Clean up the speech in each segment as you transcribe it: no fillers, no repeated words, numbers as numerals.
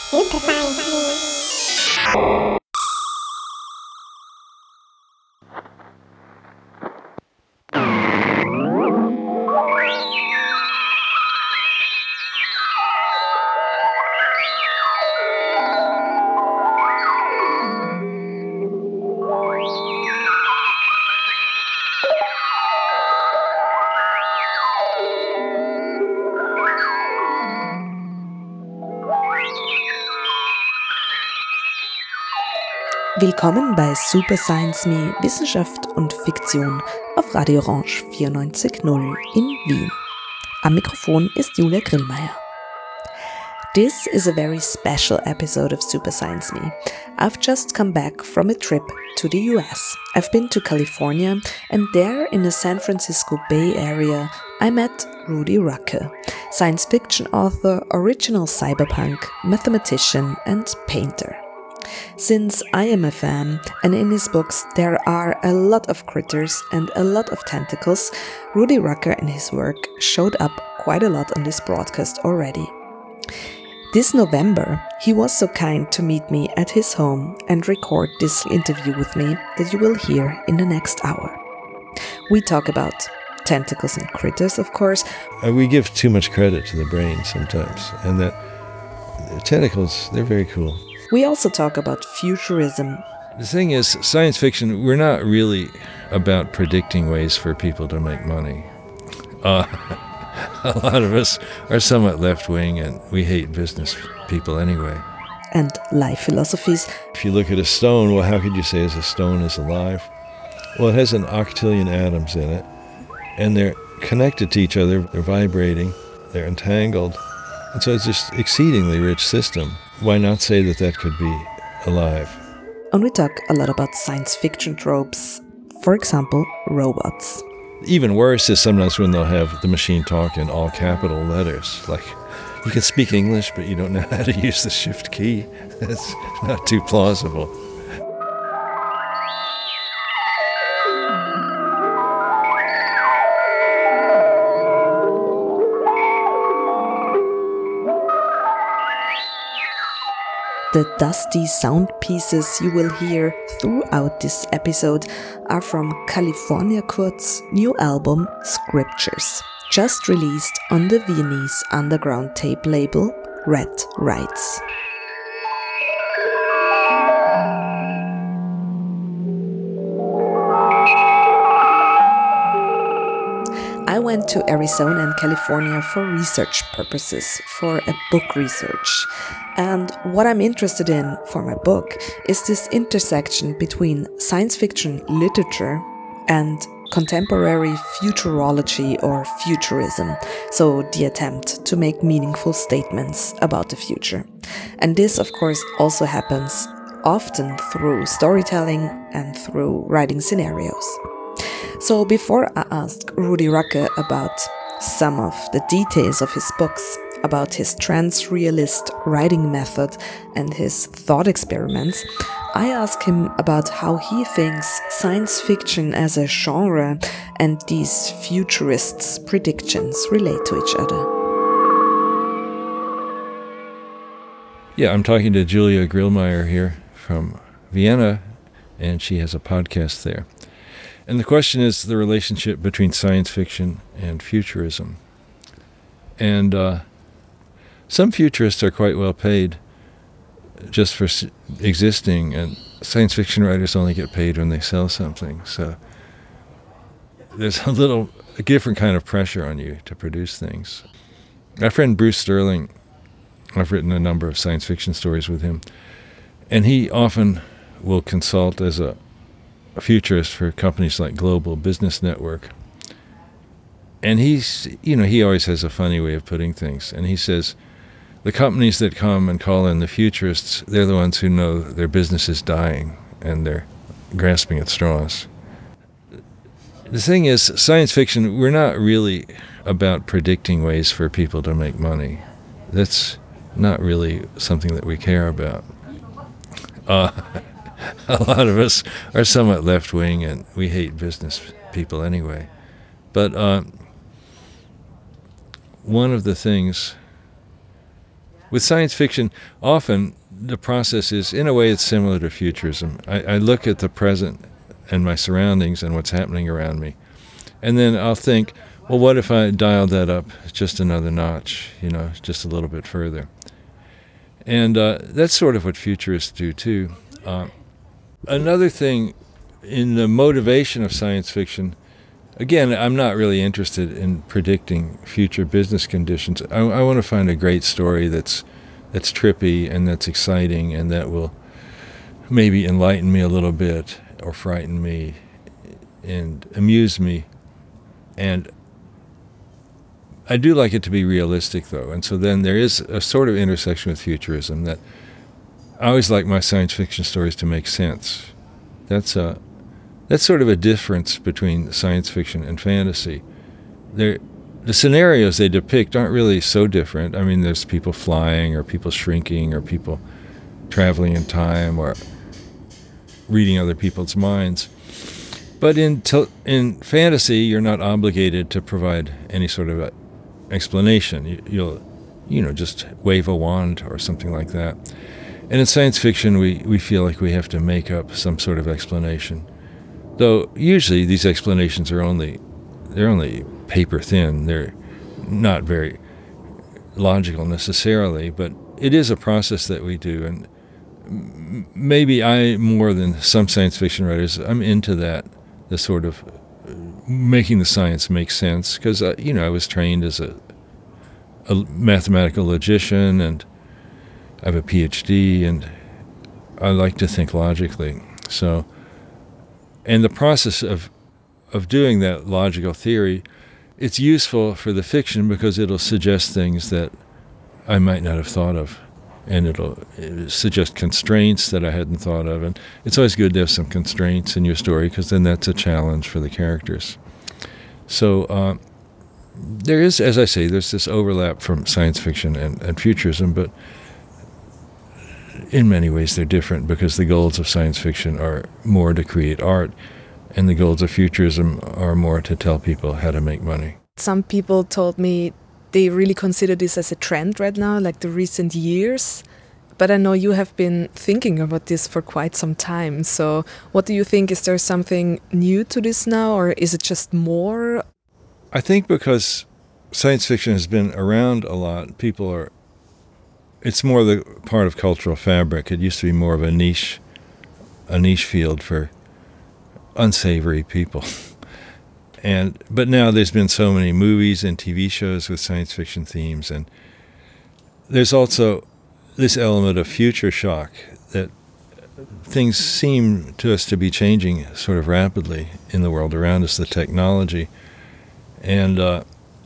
Super Science Me. Willkommen bei Super Science Me Wissenschaft und Fiktion auf Radio Orange 94.0 in Wien. Am Mikrofon ist Julia Grillmeier. This is a very special episode of Super Science Me. I've just come back from a trip to the US. I've been to California, and there in the San Francisco Bay Area I met Rudy Rucker, science fiction author, original cyberpunk, mathematician and painter. Since I am a fan, and in his books there are a lot of critters and a lot of tentacles, Rudy Rucker and his work showed up quite a lot on this broadcast already. This November, he was so kind to meet me at his home and record this interview with me that you will hear in the next hour. We talk about tentacles and critters, of course. We give too much credit to the brain sometimes, and that tentacles, they're very cool. We also talk about futurism. The thing is, science fiction, we're not really about predicting ways for people to make money. A lot of us are somewhat left-wing, and we hate business people anyway. And life philosophies. If you look at a stone, well, how could you say a stone is alive? Well, it has an octillion atoms in it, and they're connected to each other, they're vibrating, they're entangled, and so it's just exceedingly rich system. Why not say that that could be alive? And we talk a lot about science fiction tropes, for example, robots. Even worse is sometimes when they'll have the machine talk in all capital letters. Like, you can speak English, but you don't know how to use the shift key. That's not too plausible. The dusty sound pieces you will hear throughout this episode are from California Kurt's new album Scriptures, just released on the Viennese underground tape label Red Rights. I went to Arizona and California for research purposes, for a book research. And what I'm interested in for my book is this intersection between science fiction literature and contemporary futurology or futurism, so the attempt to make meaningful statements about the future. And this, of course, also happens often through storytelling and through writing scenarios. So before I ask Rudy Rucker about some of the details of his books, about his trans-realist writing method and his thought experiments, I ask him about how he thinks science fiction as a genre and these futurists' predictions relate to each other. Yeah, I'm talking to Julia Grillmeier here from Vienna, and she has a podcast there. And the question is the relationship between science fiction and futurism. And some futurists are quite well paid just for existing, and science fiction writers only get paid when they sell something. So there's a different kind of pressure on you to produce things. My friend Bruce Sterling, I've written a number of science fiction stories with him, and he often will consult as a futurist for companies like Global Business Network. And he always has a funny way of putting things. And he says, the companies that come and call in the futurists, they're the ones who know their business is dying and they're grasping at straws. The thing is, science fiction, we're not really about predicting ways for people to make money. That's not really something that we care about. A lot of us are somewhat left-wing, and we hate business people anyway. But one of the things With science fiction, often the process is, in a way, it's similar to futurism. I look at the present and my surroundings and what's happening around me, and then I'll think, well, what if I dialed that up just another notch, just a little bit further? And that's sort of what futurists do, too. Another thing in the motivation of science fiction, again, I'm not really interested in predicting future business conditions. I want to find a great story that's trippy and that's exciting and that will maybe enlighten me a little bit or frighten me and amuse me. And I do like it to be realistic, though. And so then there is a sort of intersection with futurism that I always like my science fiction stories to make sense. That's sort of a difference between science fiction and fantasy. The scenarios they depict aren't really so different. I mean, there's people flying or people shrinking or people traveling in time or reading other people's minds. But in fantasy, you're not obligated to provide any sort of explanation. You'll just wave a wand or something like that. And in science fiction, we feel like we have to make up some sort of explanation. Though usually these explanations are only paper thin. They're not very logical necessarily, but it is a process that we do. And maybe I, more than some science fiction writers, I'm into that, the sort of making the science make sense, because I was trained as a mathematical logician, and I have a PhD, and I like to think logically. So, and the process of doing that logical theory, it's useful for the fiction because it'll suggest things that I might not have thought of, and it'll suggest constraints that I hadn't thought of. And it's always good to have some constraints in your story because then that's a challenge for the characters. So there is, as I say, there's this overlap from science fiction and futurism, but in many ways they're different because the goals of science fiction are more to create art and the goals of futurism are more to tell people how to make money. Some people told me they really consider this as a trend right now, like the recent years. But I know you have been thinking about this for quite some time. So what do you think? Is there something new to this now, or is it just more? I think because science fiction has been around a lot, it's more the part of cultural fabric. It used to be more of a niche field for unsavory people. But now there's been so many movies and TV shows with science fiction themes, and there's also this element of future shock that things seem to us to be changing sort of rapidly in the world around us, the technology. And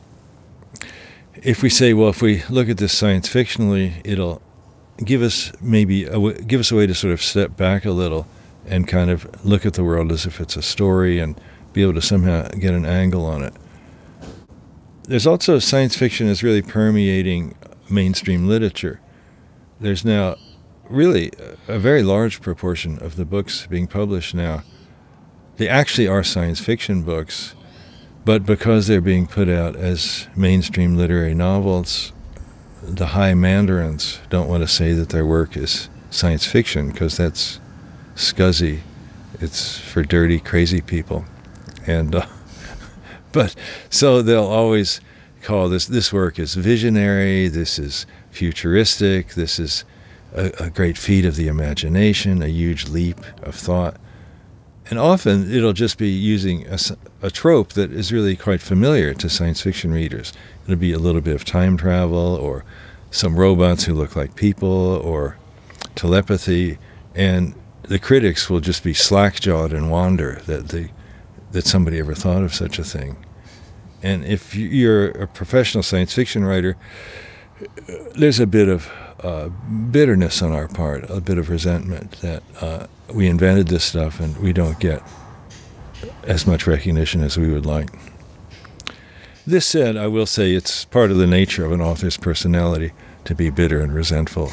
if we say, well, if we look at this science fictionally, it'll give us a way to sort of step back a little and kind of look at the world as if it's a story and be able to somehow get an angle on it. There's also science fiction is really permeating mainstream literature. There's now really a very large proportion of the books being published now. They actually are science fiction books, but because they're being put out as mainstream literary novels, the high mandarins don't want to say that their work is science fiction because that's scuzzy. It's for dirty, crazy people. And but so they'll always call this work is visionary, this is futuristic, this is a great feat of the imagination, a huge leap of thought. And often it'll just be using a trope that is really quite familiar to science fiction readers. It'll be a little bit of time travel or some robots who look like people or telepathy, and the critics will just be slack-jawed and wonder that somebody ever thought of such a thing. And if you're a professional science fiction writer, there's a bit of bitterness on our part, a bit of resentment that we invented this stuff and we don't get as much recognition as we would like. This said, I will say it's part of the nature of an author's personality to be bitter and resentful.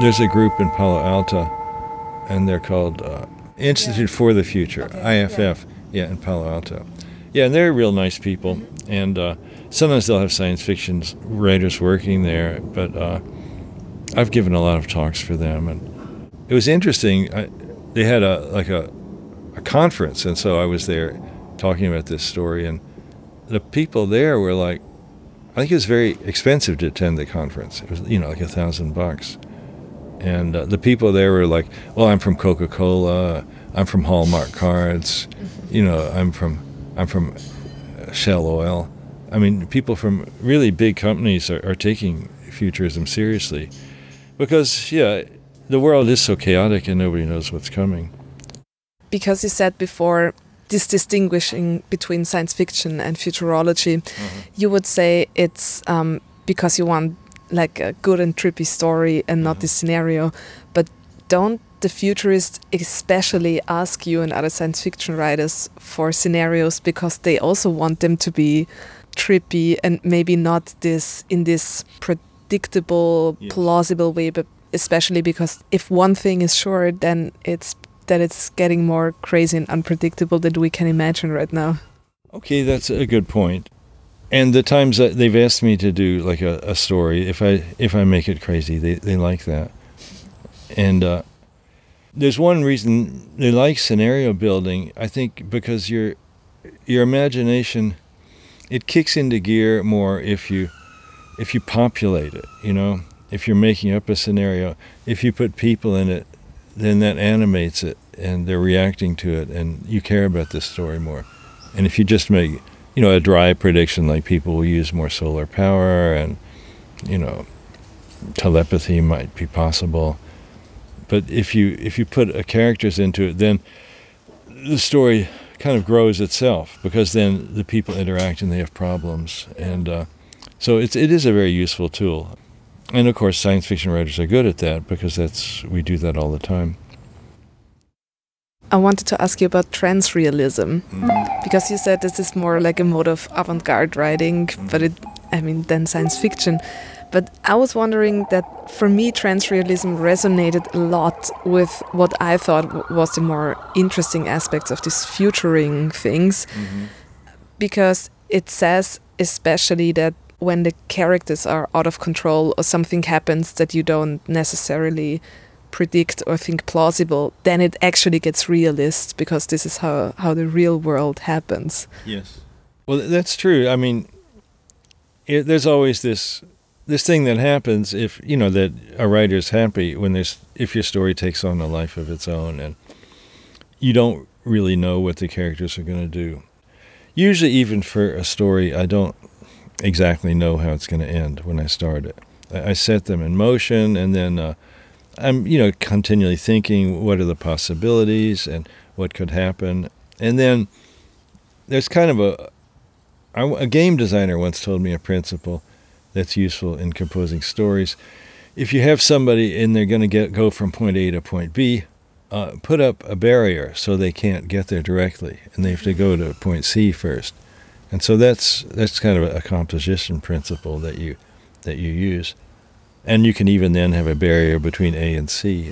There's a group in Palo Alto, and they're called Institute for the Future, IFF, in Palo Alto. Yeah, and they're real nice people, and sometimes they'll have science fiction writers working there, but I've given a lot of talks for them, and it was interesting. They had a conference, and so I was there talking about this story, and the people there were like, I think it was very expensive to attend the conference. It was, like $1,000. And the people there were like, well, I'm from Coca-Cola, I'm from Hallmark Cards, I'm from Shell Oil. I mean, people from really big companies are taking futurism seriously because, the world is so chaotic and nobody knows what's coming. Because you said before, this distinguishing between science fiction and futurology, you would say it's because you want like a good and trippy story and not this scenario. But don't the futurists especially ask you and other science fiction writers for scenarios because they also want them to be trippy and maybe not in this predictable, plausible way, but especially because if one thing is sure, then it's getting more crazy and unpredictable than we can imagine right now. Okay, that's a good point. And the times that they've asked me to do like a story, if I make it crazy, they like that. And there's one reason they like scenario building, I think, because your imagination, it kicks into gear more if you populate it, If you're making up a scenario, if you put people in it, then that animates it and they're reacting to it and you care about this story more. And if you just make, a dry prediction like people will use more solar power and, telepathy might be possible. But if you put characters into it, then the story kind of grows itself because then the people interact and they have problems. And so it is a very useful tool. And of course, science fiction writers are good at that because we do that all the time. I wanted to ask you about transrealism, because you said this is more like a mode of avant-garde writing, than science fiction. But I was wondering that for me, transrealism resonated a lot with what I thought was the more interesting aspects of these futuring things, because it says especially that when the characters are out of control or something happens that you don't necessarily predict or think plausible, then it actually gets realist because this is how the real world happens. Yes. Well, that's true. I mean, there's always this thing that happens if, that a writer's happy if your story takes on a life of its own and you don't really know what the characters are going to do. Usually, even for a story, I don't exactly know how it's going to end when I start it. I set them in motion, and then I'm, continually thinking, what are the possibilities and what could happen? And then there's kind of a game designer once told me a principle that's useful in composing stories. If you have somebody and they're going to go from point A to point B, put up a barrier so they can't get there directly, and they have to go to point C first. And so that's kind of a composition principle that you use. And you can even then have a barrier between A and C.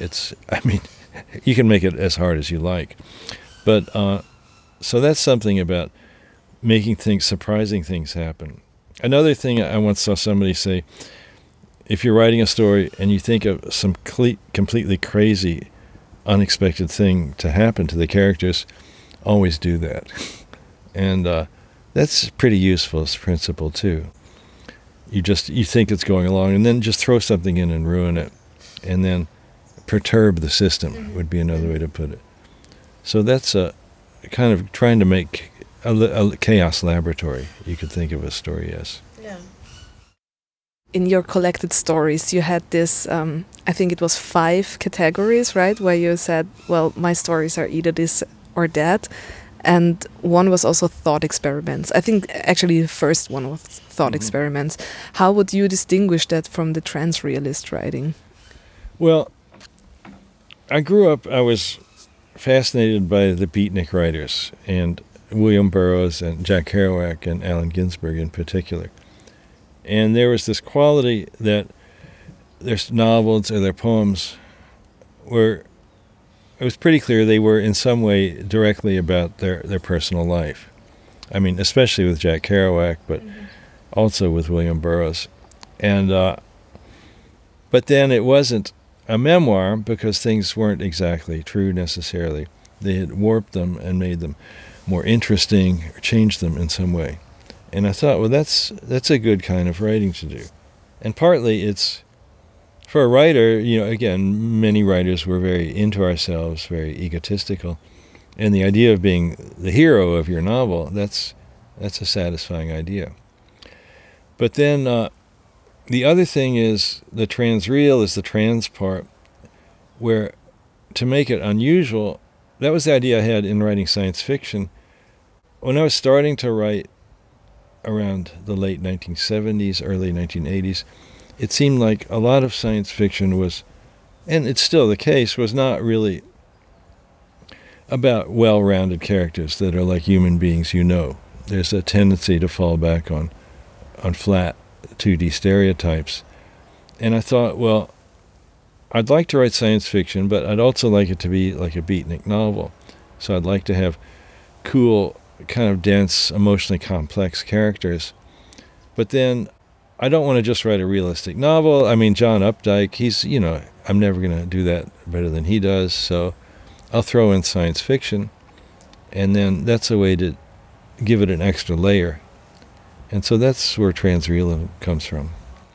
You can make it as hard as you like. But so that's something about making surprising things happen. Another thing I once saw somebody say, if you're writing a story and you think of some completely crazy, unexpected thing to happen to the characters, always do that. And that's pretty useful as a principle too. You think it's going along and then just throw something in and ruin it, and then perturb the system would be another way to put it. So that's a kind of trying to make a chaos laboratory, you could think of a story as. Yeah. In your collected stories, you had this, I think it was 5 categories, right? Where you said, well, my stories are either this or that. And one was also thought experiments. I think actually the first one was thought experiments. How would you distinguish that from the transrealist writing? Well, I was fascinated by the beatnik writers, and William Burroughs and Jack Kerouac and Allen Ginsberg in particular. And there was this quality that their novels or their poems were, it was pretty clear they were in some way directly about their personal life. I mean, especially with Jack Kerouac, but also with William Burroughs. And but then it wasn't a memoir because things weren't exactly true necessarily. They had warped them and made them more interesting or changed them in some way. And I thought, well, that's a good kind of writing to do. And partly it's, for a writer, again, many writers were very into ourselves, very egotistical. And the idea of being the hero of your novel, that's a satisfying idea. But then the other thing is the transreal is the trans part, where to make it unusual, that was the idea I had in writing science fiction. When I was starting to write around the late 1970s, early 1980s, it seemed like a lot of science fiction was, and it's still the case, was not really about well-rounded characters that are like human beings There's a tendency to fall back on flat 2D stereotypes. And I thought, well, I'd like to write science fiction, but I'd also like it to be like a beatnik novel. So I'd like to have cool, kind of dense, emotionally complex characters. But then I don't want to just write a realistic novel. I mean, John Updike, he's, I'm never going to do that better than he does. So I'll throw in science fiction, and then that's a way to give it an extra layer. And so that's where transrealism comes from.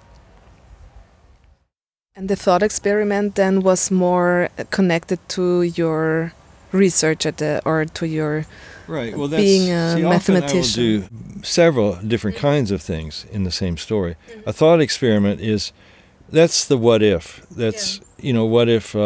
And the thought experiment then was more connected to your research or to your right. Well, being a mathematician. I will do several different kinds of things in the same story. A thought experiment that's the what if. That's, what if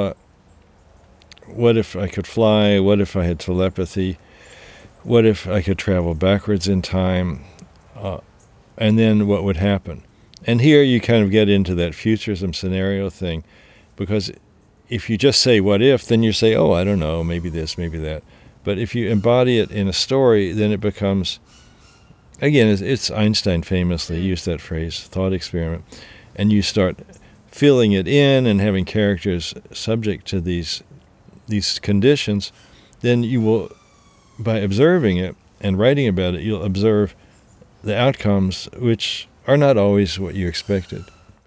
I could fly? What if I had telepathy? What if I could travel backwards in time? And then what would happen? And here you kind of get into that futurism scenario thing, because if you just say what if, then you say, oh, I don't know, maybe this, maybe that. But if you embody it in a story, then it becomes, again, it's Einstein famously used that phrase, thought experiment, and you start filling it in and having characters subject to these conditions, then you will, by observing it and writing about it, you'll observe the outcomes, which are not always what you expected.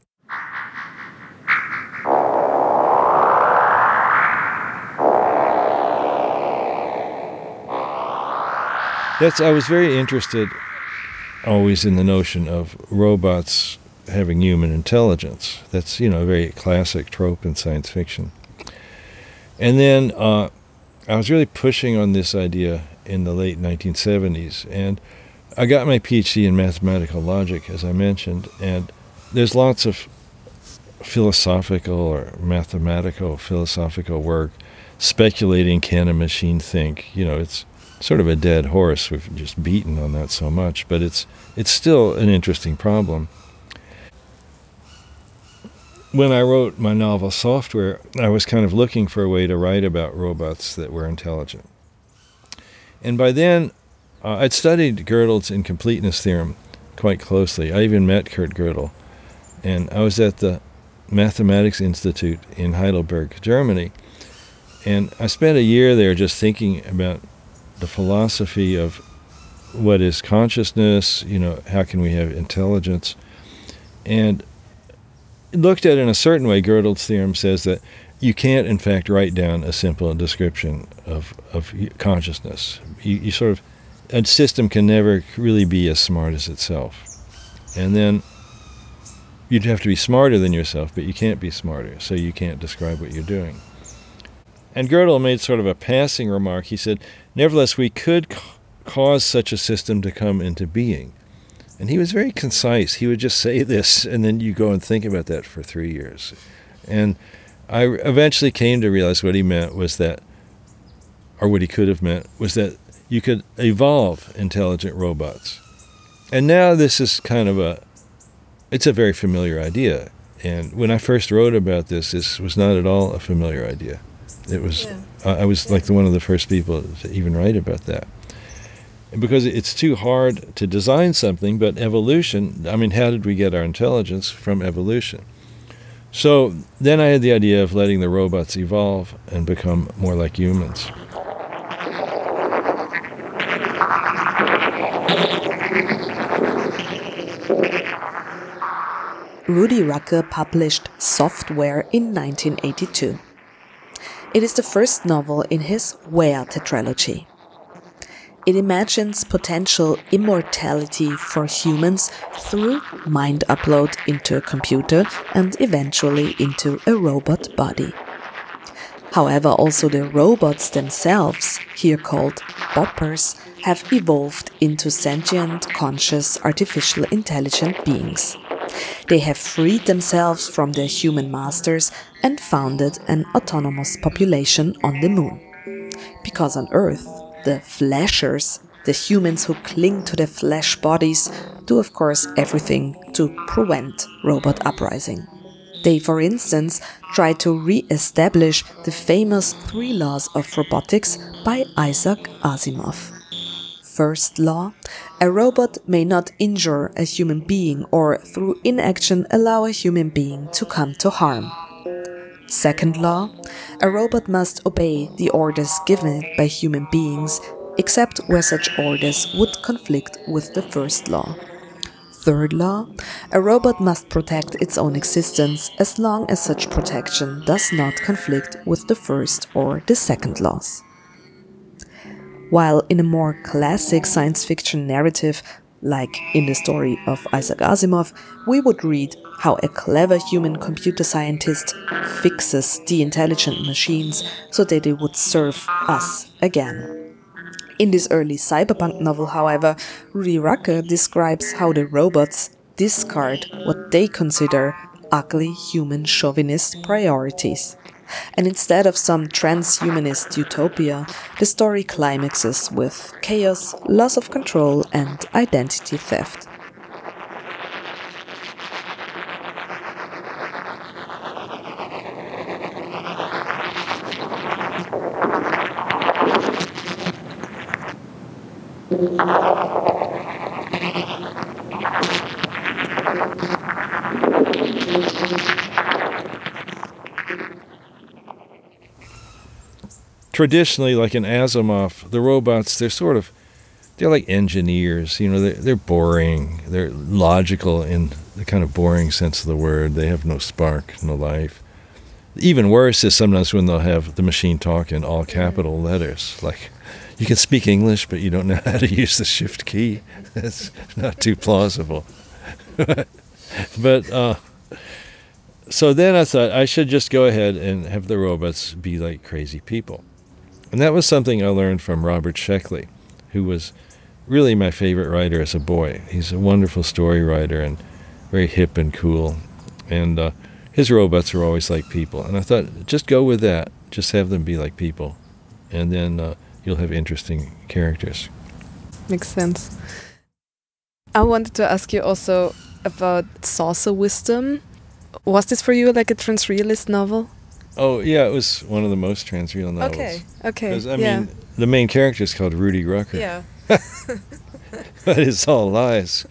I was very interested always in the notion of robots having human intelligence. That's, a very classic trope in science fiction. And then I was really pushing on this idea in the late 1970s, and I got my PhD in mathematical logic, as I mentioned, and there's lots of philosophical or mathematical philosophical work speculating, can a machine think? It's sort of a dead horse. We've just beaten on that so much, but it's still an interesting problem. When I wrote my novel Software, I was kind of looking for a way to write about robots that were intelligent. And by then, I'd studied Gödel's incompleteness theorem quite closely. I even met Kurt Gödel. And I was at the Mathematics Institute in Heidelberg, Germany. And I spent a year there just thinking about the philosophy of what is consciousness, how can we have intelligence. And looked at it in a certain way, Gödel's theorem says that you can't, in fact, write down a simple description of consciousness. You sort of, a system can never really be as smart as itself. And then you'd have to be smarter than yourself, but you can't be smarter, so you can't describe what you're doing. And Gödel made sort of a passing remark. He said, nevertheless, we could cause such a system to come into being. And he was very concise. He would just say this, and then you go and think about that for 3 years. And I eventually came to realize what he meant was that, or what he could have meant, was that you could evolve intelligent robots. And now this is kind of it's a very familiar idea. And when I first wrote about this was not at all a familiar idea. It was, I was like one of the first people to even write about that. And because it's too hard to design something, but evolution, how did we get our intelligence? From evolution. So then I had the idea of letting the robots evolve and become more like humans. Rudy Rucker published Software in 1982. It is the first novel in his Where tetralogy. It imagines potential immortality for humans through mind upload into a computer and eventually into a robot body. However, also the robots themselves, here called boppers, have evolved into sentient, conscious, artificial intelligent beings. They have freed themselves from their human masters and founded an autonomous population on the moon. Because on Earth, the fleshers, the humans who cling to their flesh bodies, do of course everything to prevent robot uprising. They, for instance, try to re-establish the famous 3 laws of robotics by Isaac Asimov. First law: a robot may not injure a human being or through inaction allow a human being to come to harm. Second law: a robot must obey the orders given by human beings, except where such orders would conflict with the first law. Third law: a robot must protect its own existence as long as such protection does not conflict with the first or the second laws. While in a more classic science fiction narrative, like in the story of Isaac Asimov, we would read how a clever human computer scientist fixes the intelligent machines so that they would serve us again. In this early cyberpunk novel, however, Rudy Rucker describes how the robots discard what they consider ugly human chauvinist priorities. And instead of some transhumanist utopia, the story climaxes with chaos, loss of control, and identity theft. Traditionally, like in Asimov, the robots, they're like engineers. They're boring. They're logical in the kind of boring sense of the word. They have no spark, no life. Even worse is sometimes when they'll have the machine talk in all capital letters. Like, you can speak English, but you don't know how to use the shift key. That's not too plausible. But so then I thought I should just go ahead and have the robots be like crazy people. And that was something I learned from Robert Sheckley, who was really my favorite writer as a boy. He's a wonderful story writer and very hip and cool. And his robots are always like people. And I thought, just go with that. Just have them be like people. And then you'll have interesting characters. Makes sense. I wanted to ask you also about Saucer Wisdom. Was this for you like a transrealist novel? Oh, yeah, it was one of the most transreal novels. Okay. Because, I mean, the main character is called Rudy Rucker. Yeah. But it's all lies.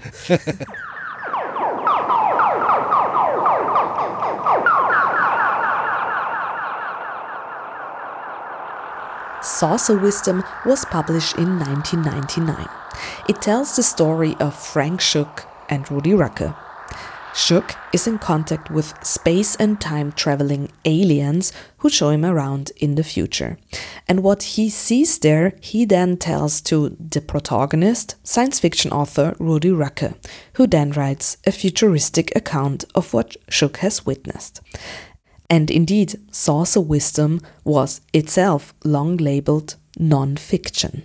Saucer Wisdom was published in 1999. It tells the story of Frank Shook and Rudy Rucker. Shook is in contact with space and time traveling aliens who show him around in the future. And what he sees there, he then tells to the protagonist, science fiction author Rudy Rucker, who then writes a futuristic account of what Shook has witnessed. And indeed, Saucer Wisdom was itself long labeled non-fiction.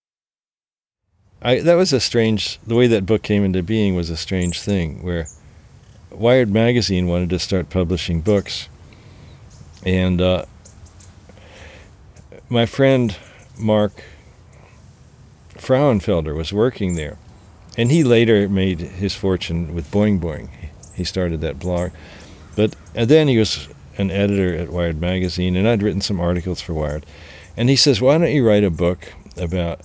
The way that book came into being was a strange thing, where Wired magazine wanted to start publishing books, and my friend Mark Frauenfelder was working there, and he later made his fortune with Boing Boing. He started that blog, and then he was an editor at Wired magazine, and I'd written some articles for Wired, and he says, why don't you write a book about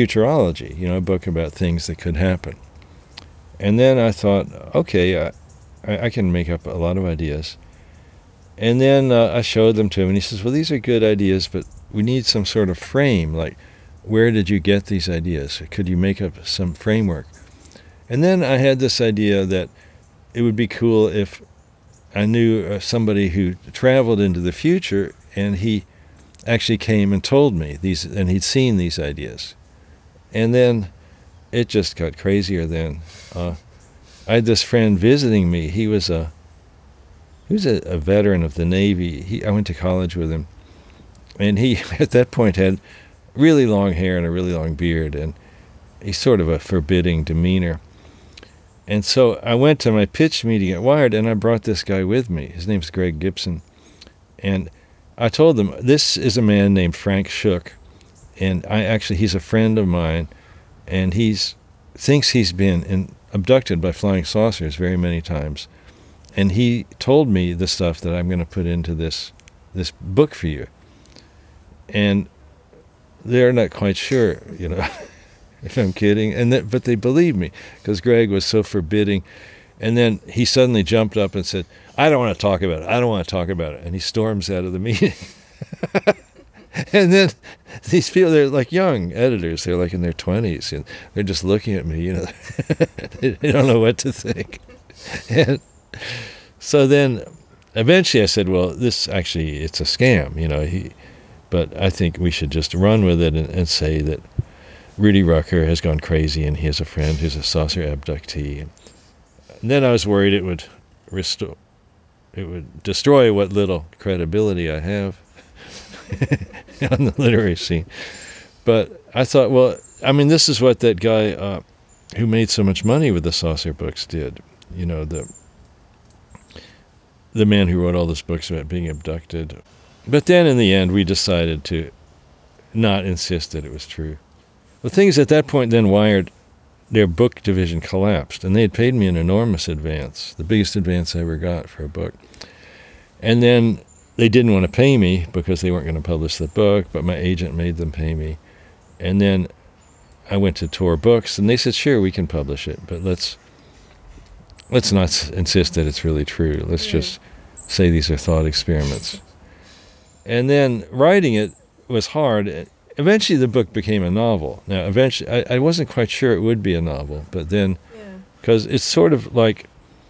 futurology, a book about things that could happen. And then I thought, okay, I can make up a lot of ideas. And then I showed them to him, and he says, well, these are good ideas, but we need some sort of frame. Like, where did you get these ideas? Could you make up some framework? And then I had this idea that it would be cool if I knew somebody who traveled into the future, and he actually came and told me these, and he'd seen these ideas. And then it just got crazier then. I had this friend visiting me. He was a veteran of the Navy. I went to college with him. And he, at that point, had really long hair and a really long beard, and he's sort of a forbidding demeanor. And so I went to my pitch meeting at Wired, and I brought this guy with me. His name's Greg Gibson. And I told them, this is a man named Frank Shook, and he's a friend of mine, and thinks he's been abducted by flying saucers very many times. And he told me the stuff that I'm going to put into this book for you. And they're not quite sure, if I'm kidding. But they believe me, because Greg was so forbidding. And then he suddenly jumped up and said, I don't want to talk about it. I don't want to talk about it. And he storms out of the meeting. And then these people, they're like young editors. They're like in their 20s. And they're just looking at me, They don't know what to think. And so then eventually I said, well, it's a scam, but I think we should just run with it and say that Rudy Rucker has gone crazy and he has a friend who's a saucer abductee. And then I was worried it would destroy what little credibility I have on the literary scene. But I thought, well, this is what that guy who made so much money with the saucer books did. The man who wrote all those books about being abducted. But then in the end, we decided to not insist that it was true. The thing is, at that point, then Wired, their book division collapsed, and they had paid me an enormous advance, the biggest advance I ever got for a book. And then they didn't want to pay me because they weren't going to publish the book, but my agent made them pay me. And then I went to Tor Books, and they said, sure, we can publish it, but let's not insist that it's really true. Let's just say these are thought experiments. And then writing it was hard. Eventually the book became a novel. Now, eventually, I wasn't quite sure it would be a novel, but then, because it's sort of like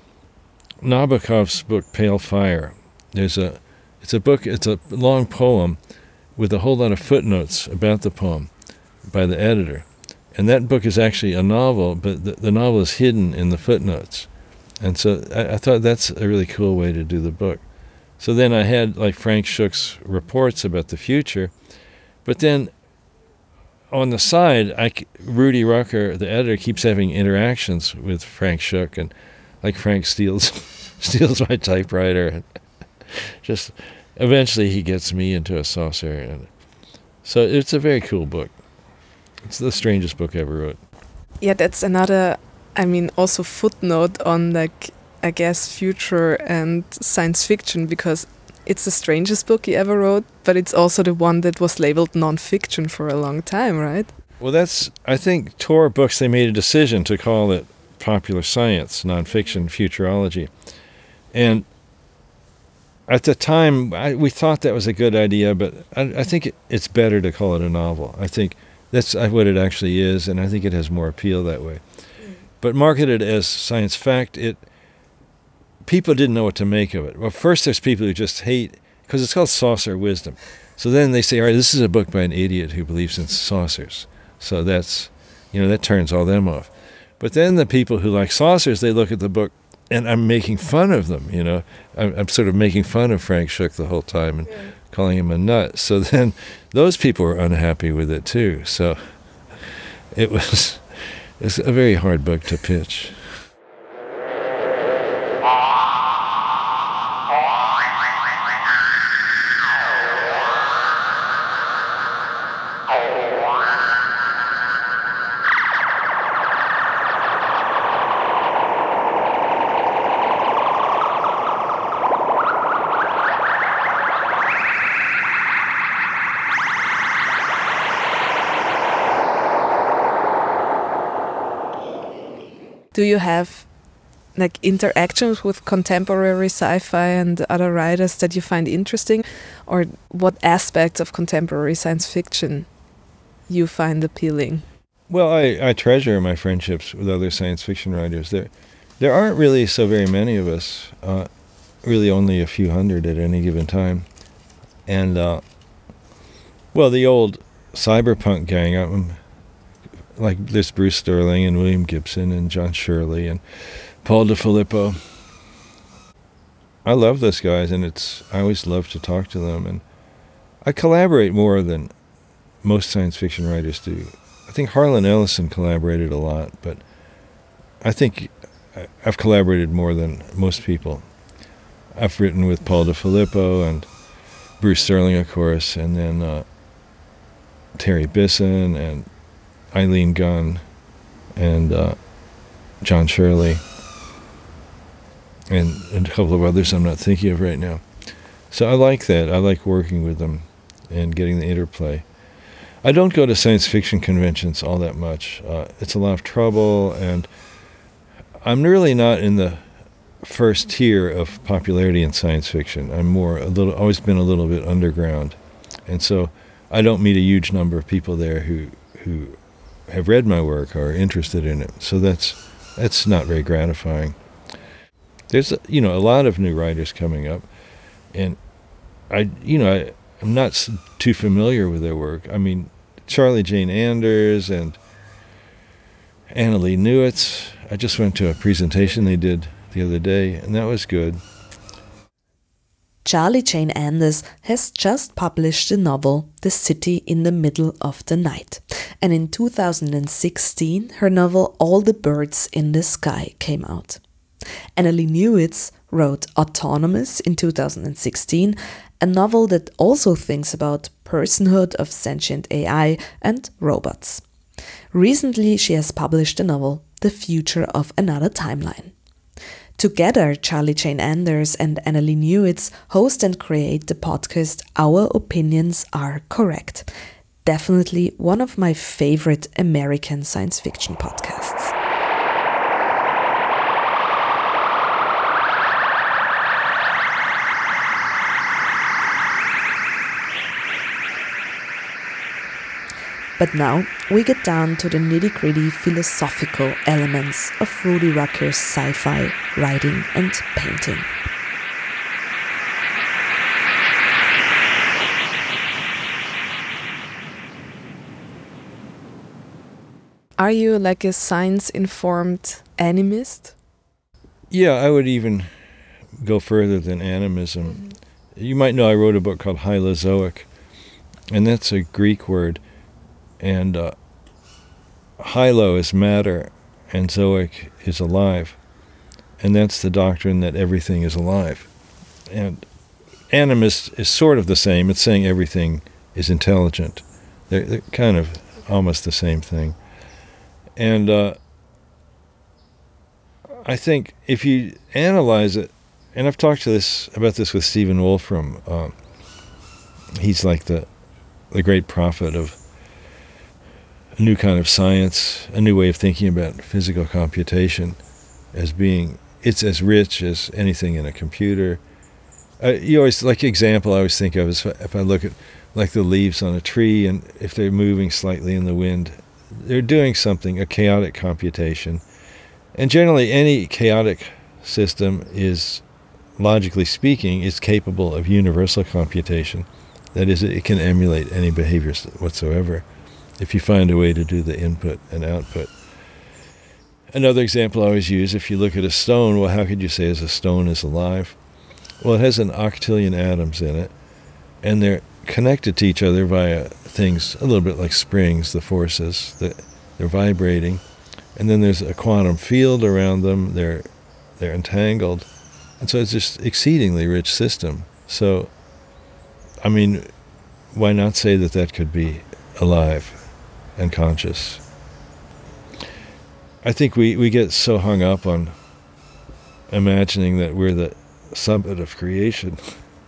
Nabokov's book, Pale Fire. It's a long poem with a whole lot of footnotes about the poem by the editor. And that book is actually a novel, but the novel is hidden in the footnotes. And so I thought that's a really cool way to do the book. So then I had like Frank Shook's reports about the future, but then on the side, Rudy Rucker, the editor, keeps having interactions with Frank Shook, and like Frank steals my typewriter, and just eventually he gets me into a saucer, and so it's a very cool book. It's the strangest book I ever wrote. Yeah, that's another, also footnote on I guess future and science fiction, because it's the strangest book he ever wrote, but it's also the one that was labeled non-fiction for a long time, right? Well, I think Tor Books, they made a decision to call it popular science, non-fiction, futurology. And at the time, we thought that was a good idea, but I think it's better to call it a novel. I think that's what it actually is, and I think it has more appeal that way. But marketed as science fact, people didn't know what to make of it. Well, first there's people who just hate, because it's called Saucer Wisdom. So then they say, all right, this is a book by an idiot who believes in saucers. So that turns all them off. But then the people who like saucers, they look at the book, and I'm making fun of them, I'm sort of making fun of Frank Shook the whole time and calling him a nut. So then those people were unhappy with it too. So it's a very hard book to pitch. Do you have like interactions with contemporary sci-fi and other writers that you find interesting, or what aspects of contemporary science fiction you find appealing? Well, I treasure my friendships with other science fiction writers. There aren't really so very many of us, really only a few hundred at any given time. And, well, the old cyberpunk gang, like there's Bruce Sterling and William Gibson and John Shirley and Paul DeFilippo. I love those guys, and I always love to talk to them. And I collaborate more than most science fiction writers do. I think Harlan Ellison collaborated a lot, but I think I've collaborated more than most people. I've written with Paul DeFilippo and Bruce Sterling, of course, and then Terry Bisson and Eileen Gunn and John Shirley and a couple of others I'm not thinking of right now. So I like that. I like working with them and getting the interplay. I don't go to science fiction conventions all that much. It's a lot of trouble, and I'm really not in the first tier of popularity in science fiction. I'm always been a little bit underground, and so I don't meet a huge number of people there who have read my work or are interested in it. So that's not very gratifying. There's a lot of new writers coming up, and I'm not too familiar with their work. I mean, Charlie Jane Anders and Annalee Newitz. I just went to a presentation they did the other day, and that was good. Charlie Jane Anders has just published the novel The City in the Middle of the Night. And in 2016, her novel All the Birds in the Sky came out. Annalee Newitz wrote Autonomous in 2016, a novel that also thinks about personhood of sentient AI and robots. Recently, she has published the novel The Future of Another Timeline. Together, Charlie Jane Anders and Annalee Newitz host and create the podcast Our Opinions Are Correct. Definitely one of my favorite American science fiction podcasts. But now we get down to the nitty-gritty philosophical elements of Rudy Rucker's sci-fi writing and painting. Are you like a science-informed animist? Yeah, I would even go further than animism. You might know I wrote a book called Hylozoic, and that's a Greek word. And hylo is matter, and zoic is alive. And that's the doctrine that everything is alive. And animist is sort of the same. It's saying everything is intelligent. They're kind of almost the same thing. And I think if you analyze it, and I've talked about this with Stephen Wolfram. He's like the great prophet of a new kind of science, a new way of thinking about physical computation as being, it's as rich as anything in a computer. You always, like example I always think of is if I look at like the leaves on a tree, and if they're moving slightly in the wind, they're doing something, a chaotic computation. And generally any chaotic system is, logically speaking, is capable of universal computation. That is, it can emulate any behaviors whatsoever, if you find a way to do the input and output. Another example I always use, if you look at a stone, well, how could you say a stone is alive? Well, it has an octillion atoms in it, and they're connected to each other via things a little bit like springs, the forces, they're vibrating. And then there's a quantum field around them, they're entangled. And so it's just exceedingly rich system. So, I mean, why not say that could be alive and conscious? I think we get so hung up on imagining that we're the summit of creation.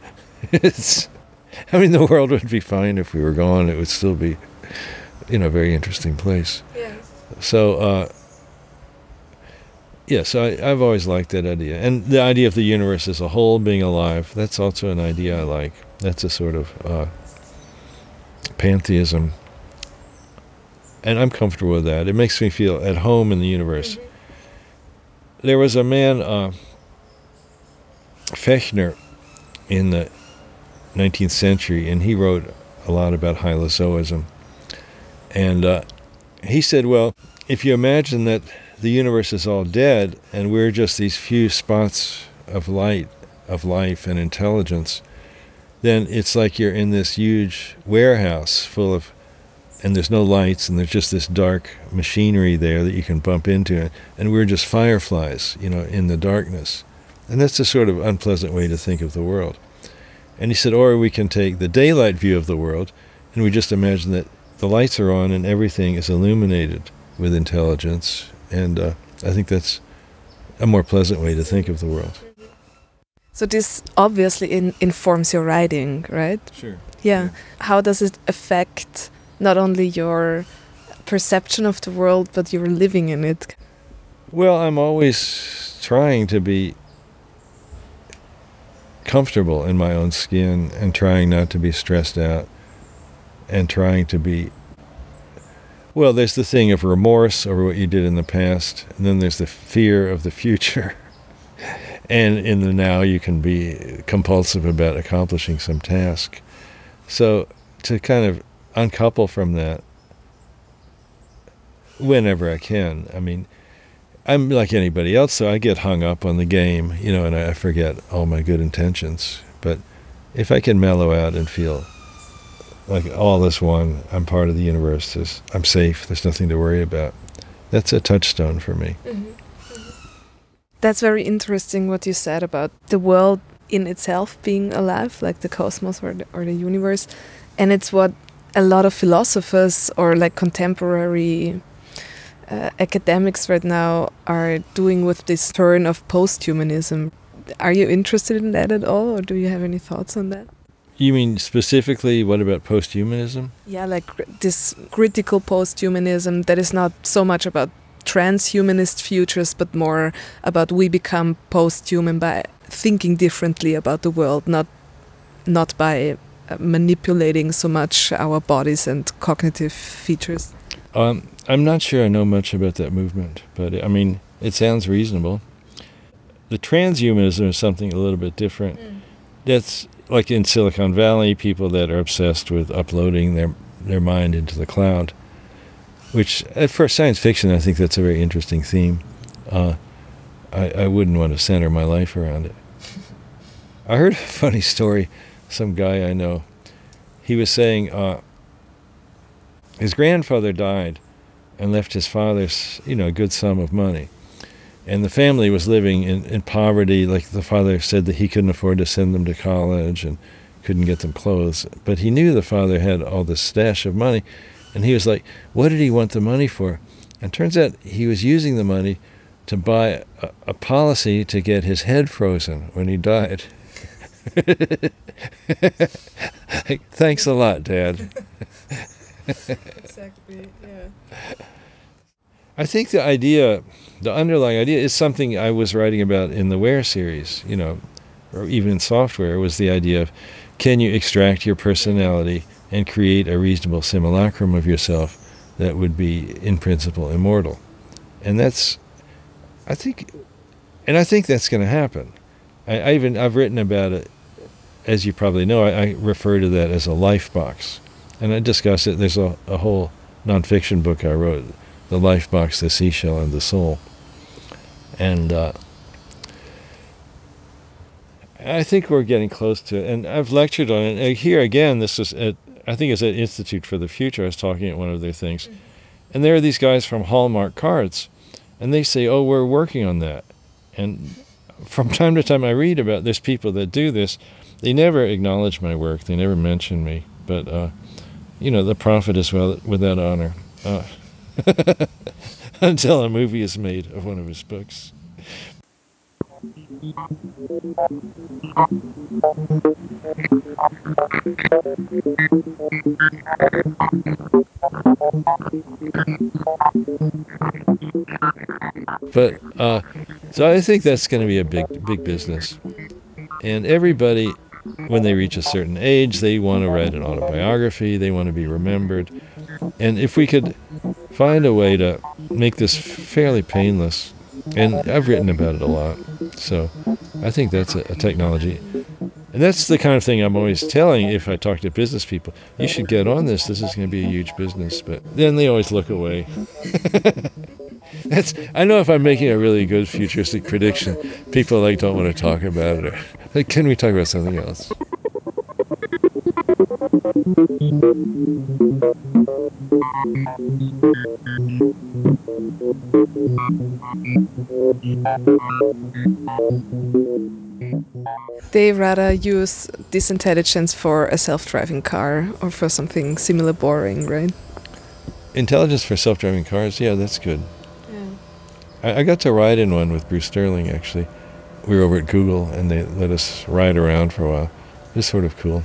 The world would be fine if we were gone. It would still be, a very interesting place. Yeah. So, Yeah, so I've always liked that idea. And the idea of the universe as a whole being alive, that's also an idea I like. That's a sort of pantheism. And I'm comfortable with that. It makes me feel at home in the universe. Mm-hmm. There was a man, Fechner, in the 19th century, and he wrote a lot about hylozoism. And he said, well, if you imagine that the universe is all dead and we're just these few spots of light, of life and intelligence, then it's like you're in this huge warehouse full of, and there's no lights and there's just this dark machinery there that you can bump into, and we're just fireflies, in the darkness. And that's a sort of unpleasant way to think of the world. And he said, or we can take the daylight view of the world, and we just imagine that the lights are on and everything is illuminated with intelligence. And I think that's a more pleasant way to think of the world. So this obviously informs your writing, right? Sure. Yeah. How does it affect not only your perception of the world, but your living in it? Well, I'm always trying to be comfortable in my own skin and trying not to be stressed out and trying to be, well, there's the thing of remorse over what you did in the past, and then there's the fear of the future. And in the now you can be compulsive about accomplishing some task. So to kind of uncouple from that whenever I can. I mean, I'm like anybody else, so I get hung up on the game, and I forget all my good intentions. But if I can mellow out and feel like all is one, I'm part of the universe, I'm safe, there's nothing to worry about, that's a touchstone for me. Mm-hmm. Mm-hmm. That's very interesting what you said about the world in itself being alive, like the cosmos or the universe. And it's what a lot of philosophers or like contemporary academics right now are doing with this turn of post-humanism. Are you interested in that at all, or do you have any thoughts on that? You mean specifically what about post-humanism? Yeah, like this critical post-humanism that is not so much about transhumanist futures, but more about we become post-human by thinking differently about the world, not by manipulating so much our bodies and cognitive features. I'm not sure I know much about that movement, but I mean, it sounds reasonable. The transhumanism is something a little bit different. That's like in Silicon Valley, people that are obsessed with uploading their mind into the cloud, which for science fiction, I think that's a very interesting theme. I wouldn't want to center my life around it. I heard a funny story. Some guy I know, he was saying his grandfather died and left his father, a good sum of money. And the family was living in poverty. Like the father said that he couldn't afford to send them to college and couldn't get them clothes. But he knew the father had all this stash of money. And he was like, what did he want the money for? And turns out he was using the money to buy a policy to get his head frozen when he died. Thanks a lot, Dad. Exactly, yeah. I think the underlying idea is something I was writing about in the Where series, or even in software, was the idea of, can you extract your personality and create a reasonable simulacrum of yourself that would be, in principle, immortal? And I think that's going to happen. I've written about it, as you probably know. I refer to that as a life box, and I discuss it. There's a whole nonfiction book I wrote, The Life Box, the Seashell, and the Soul. And I think we're getting close to it. And I've lectured on it. Here again, this is I think it's at Institute for the Future. I was talking at one of their things. And there are these guys from Hallmark Cards, and they say, oh, we're working on that. And from time to time I read about there's people that do this. They never acknowledge my work. They never mention me. But, the prophet is without honor. Until a movie is made of one of his books. But so I think that's going to be a big business. And everybody, when they reach a certain age, they want to write an autobiography. They want to be remembered. And if we could find a way to make this fairly painless, and I've written about it a lot, so I think that's a technology. And that's the kind of thing I'm always telling if I talk to business people. You should get on this. This is going to be a huge business. But then they always look away. I know if I'm making a really good futuristic prediction, people don't want to talk about it. Or, can we talk about something else? They rather use this intelligence for a self-driving car or for something similar boring, right? Intelligence for self-driving cars, yeah, that's good. Yeah. I got to ride in one with Bruce Sterling, actually. We were over at Google, and they let us ride around for a while. It was sort of cool.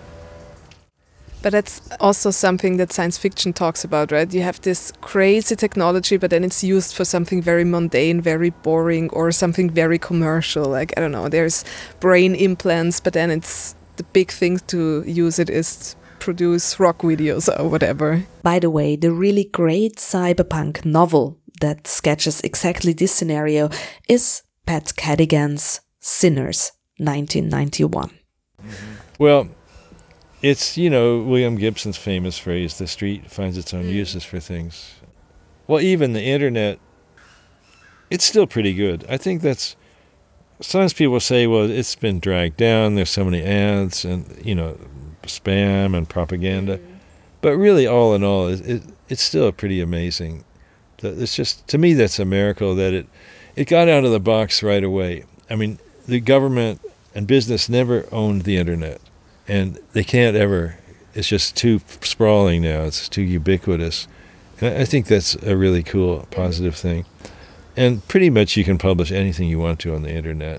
But that's also something that science fiction talks about, right? You have this crazy technology, but then it's used for something very mundane, very boring, or something very commercial. Like, I don't know, there's brain implants, but then it's the big thing to use it is produce rock videos or whatever. By the way, the really great cyberpunk novel that sketches exactly this scenario is Pat Cadigan's Sinners, 1991. Well, it's, William Gibson's famous phrase, the street finds its own uses for things. Well, even the internet, it's still pretty good. I think sometimes people say, well, it's been dragged down, there's so many ads and, spam and propaganda. But really, all in all, it's still pretty amazing. It's just, to me, that's a miracle that it got out of the box right away. I mean, the government and business never owned the internet. And they can't ever. It's just too sprawling now. It's too ubiquitous. And I think that's a really cool, positive thing. And pretty much you can publish anything you want to on the internet,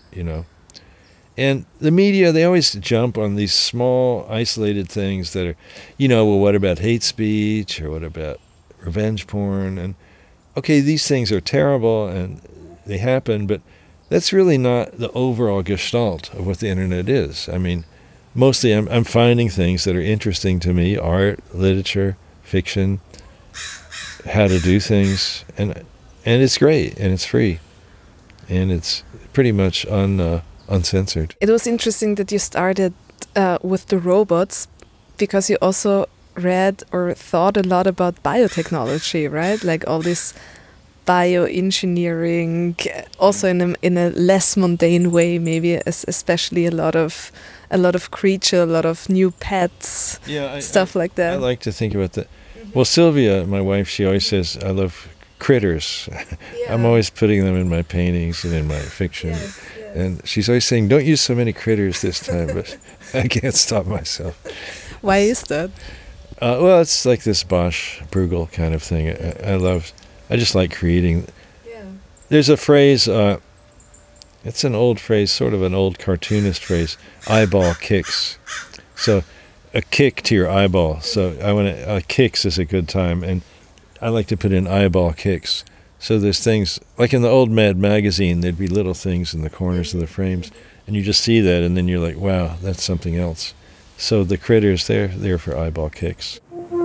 And the media, they always jump on these small, isolated things that are, well, what about hate speech? Or what about revenge porn? And, okay, these things are terrible and they happen, but that's really not the overall gestalt of what the internet is. I mean, mostly I'm finding things that are interesting to me, art, literature, fiction, how to do things, and it's great, and it's free, and it's pretty much uncensored. It was interesting that you started with the robots, because you also read or thought a lot about biotechnology, right? Like all this bioengineering, also in a less mundane way, maybe, especially a lot of creature, a lot of new pets, stuff like that. I like to think about that. Well, Sylvia, my wife, she always says, I love critters. Yeah. I'm always putting them in my paintings and in my fiction. Yes. And she's always saying, don't use so many critters this time, but I can't stop myself. Why is that? Well, it's like this Bosch Bruegel kind of thing. I just like creating. Yeah. There's a phrase, it's an old phrase, sort of an old cartoonist phrase, eyeball kicks. So a kick to your eyeball. So kicks is a good time. And I like to put in eyeball kicks. So there's things, like in the old Mad magazine, there'd be little things in the corners of the frames. And you just see that, and then you're like, wow, that's something else. So the critters, they're there for eyeball kicks.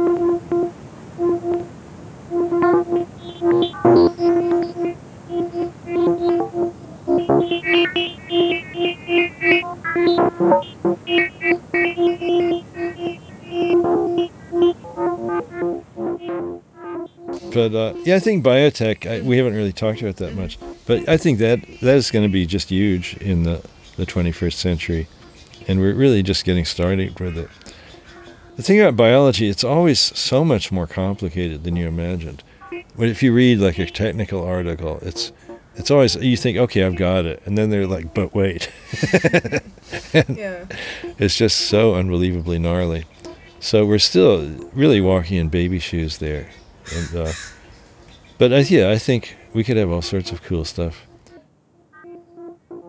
But I think biotech, we haven't really talked about that much, but I think that is going to be just huge in the 21st century, and we're really just getting started with it. The thing about biology, it's always so much more complicated than you imagined. But if you read like a technical article, it's always, you think, okay, I've got it, and then they're like, but wait. Yeah. It's just so unbelievably gnarly. So we're still really walking in baby shoes there. And, but I think we could have all sorts of cool stuff.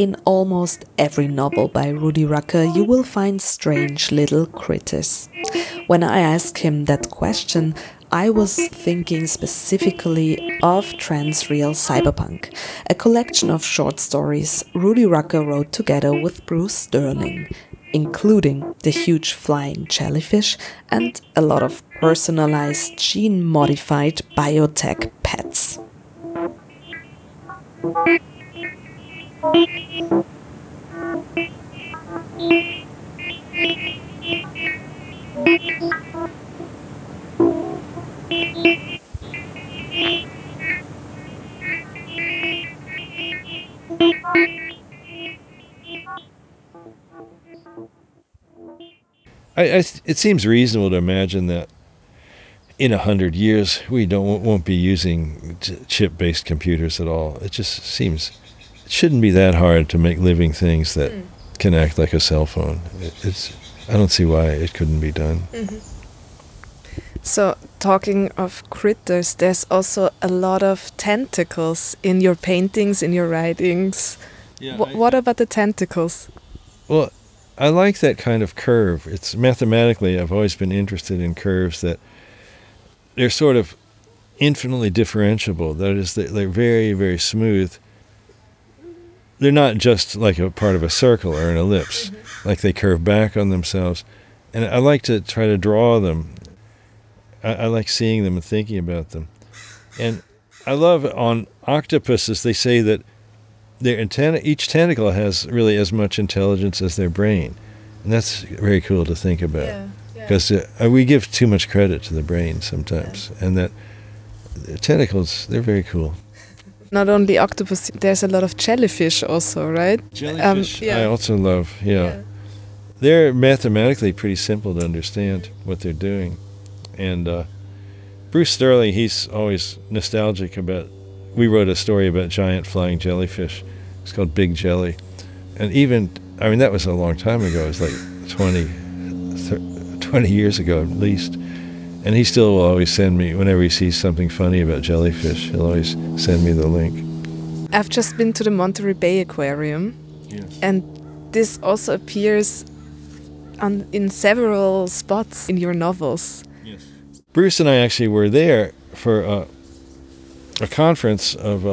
In almost every novel by Rudy Rucker, you will find strange little critters. When I asked him that question, I was thinking specifically of Transreal Cyberpunk, a collection of short stories Rudy Rucker wrote together with Bruce Sterling, including the huge flying jellyfish and a lot of personalized gene-modified biotech pets. It seems reasonable to imagine that in 100 years we won't be using chip-based computers at all. It just seems it shouldn't be that hard to make living things that can act like a cell phone. I don't see why it couldn't be done. Mm-hmm. So, talking of critters, there's also a lot of tentacles in your paintings, in your writings. Yeah, what about the tentacles? Well, I like that kind of curve. It's mathematically, I've always been interested in curves that they're sort of infinitely differentiable. That is, they're very, very smooth. They're not just like a part of a circle or an ellipse, like they curve back on themselves. And I like to try to draw them. I like seeing them and thinking about them. And I love on octopuses, they say that each tentacle has really as much intelligence as their brain. And that's very cool to think about. Because we give too much credit to the brain sometimes. And that the tentacles, they're very cool. Not only octopus, there's a lot of jellyfish also, right? Jellyfish, I also love, They're mathematically pretty simple to understand what they're doing. And Bruce Sterling, he's always nostalgic about, we wrote a story about giant flying jellyfish. It's called Big Jelly. And that was a long time ago. It was like 20 years ago at least. And he still will always send me, whenever he sees something funny about jellyfish, he'll always send me the link. I've just been to the Monterey Bay Aquarium. Yes. And this also appears in several spots in your novels. Yes. Bruce and I actually were there for a conference of,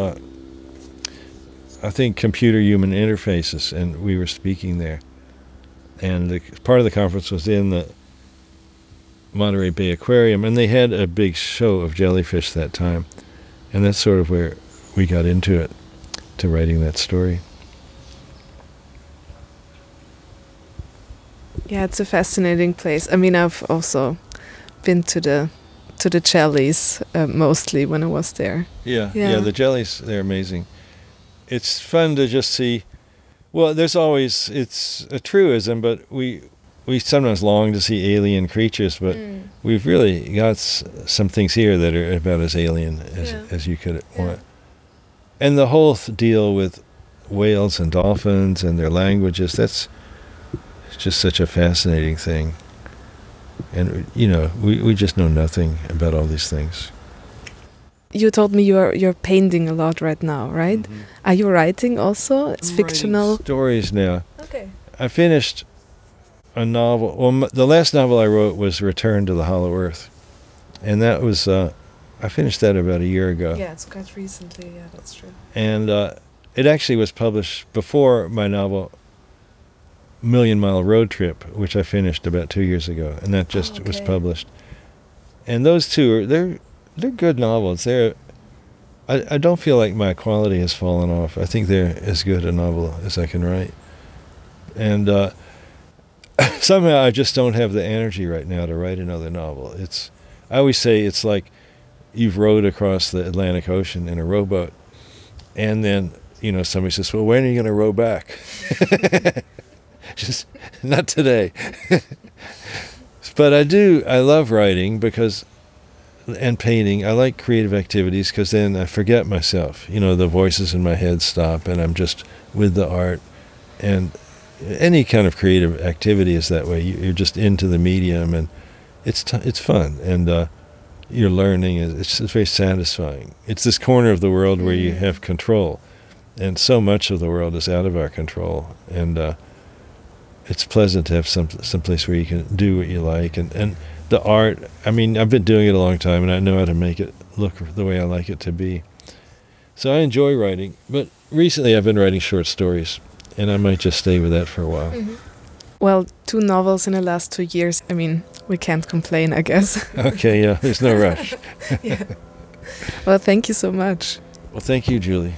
I think, computer-human interfaces, and we were speaking there. And part of the conference was in the Monterey Bay Aquarium, and they had a big show of jellyfish that time. And that's sort of where we got into it, to writing that story. Yeah, it's a fascinating place. I mean, I've also been to the jellies mostly when I was there. Yeah, the jellies, they're amazing. It's fun to just see. Well, it's a truism, but we sometimes long to see alien creatures, but we've really got some things here that are about as alien as you could want. And the whole deal with whales and dolphins and their languages, that's just such a fascinating thing. And, we just know nothing about all these things. You told me you're painting a lot right now, right? Mm-hmm. Are you writing also? It's fictional? Stories now. Okay. I finished a novel. Well, the last novel I wrote was Return to the Hollow Earth. And that was, I finished that about a year ago. Yeah, it's quite recently. Yeah, that's true. And it actually was published before my novel Million Mile Road Trip, which I finished about 2 years ago, and that just was published. And those two they're good novels. I don't feel like my quality has fallen off. I think they're as good a novel as I can write. And somehow I just don't have the energy right now to write another novel. I always say it's like you've rowed across the Atlantic Ocean in a rowboat, and then somebody says, "Well, when are you going to row back?" Just not today. But I love writing and painting. I like creative activities because then I forget myself. The voices in my head stop and I'm just with the art. And any kind of creative activity is that way. You're just into the medium, and it's fun. And you're learning. It's very satisfying. It's this corner of the world where you have control. And so much of the world is out of our control. And it's pleasant to have some place where you can do what you like. And the art, I mean, I've been doing it a long time, and I know how to make it look the way I like it to be. So I enjoy writing, but recently I've been writing short stories, and I might just stay with that for a while. Mm-hmm. Well, 2 novels in the last 2 years. I mean, we can't complain, I guess. Okay, yeah, there's no rush. Yeah. Well, thank you so much. Well, thank you, Julie.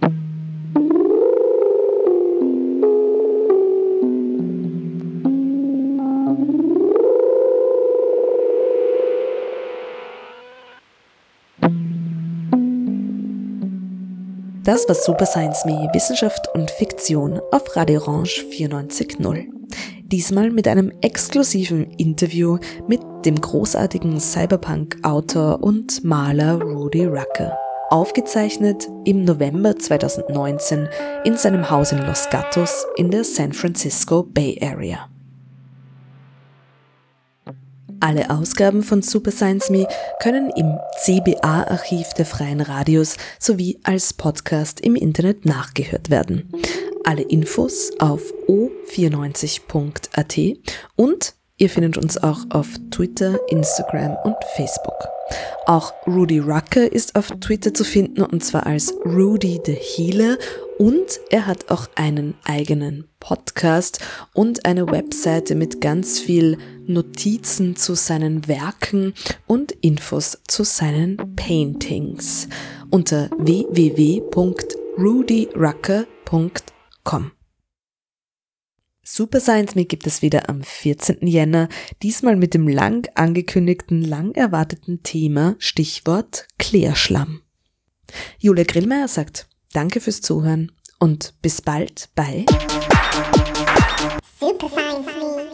Das war Super Science Me, Wissenschaft und Fiktion auf Radio Orange 94.0. Diesmal mit einem exklusiven Interview mit dem großartigen Cyberpunk-Autor und Maler Rudy Rucker. Aufgezeichnet im November 2019 in seinem Haus in Los Gatos in der San Francisco Bay Area. Alle Ausgaben von Super Science Me können im CBA-Archiv der Freien Radios sowie als Podcast im Internet nachgehört werden. Alle Infos auf o94.at und ihr findet uns auch auf Twitter, Instagram und Facebook. Auch Rudy Rucker ist auf Twitter zu finden, und zwar als Rudy the Healer, und er hat auch einen eigenen Podcast und eine Webseite mit ganz viel Notizen zu seinen Werken und Infos zu seinen Paintings unter www.rudyrucker.com. Super Science Me gibt es wieder am 14. Jänner, diesmal mit dem lang angekündigten, lang erwarteten Thema, Stichwort Klärschlamm. Julia Grillmeier sagt Danke fürs Zuhören und bis bald bei Super Science Me.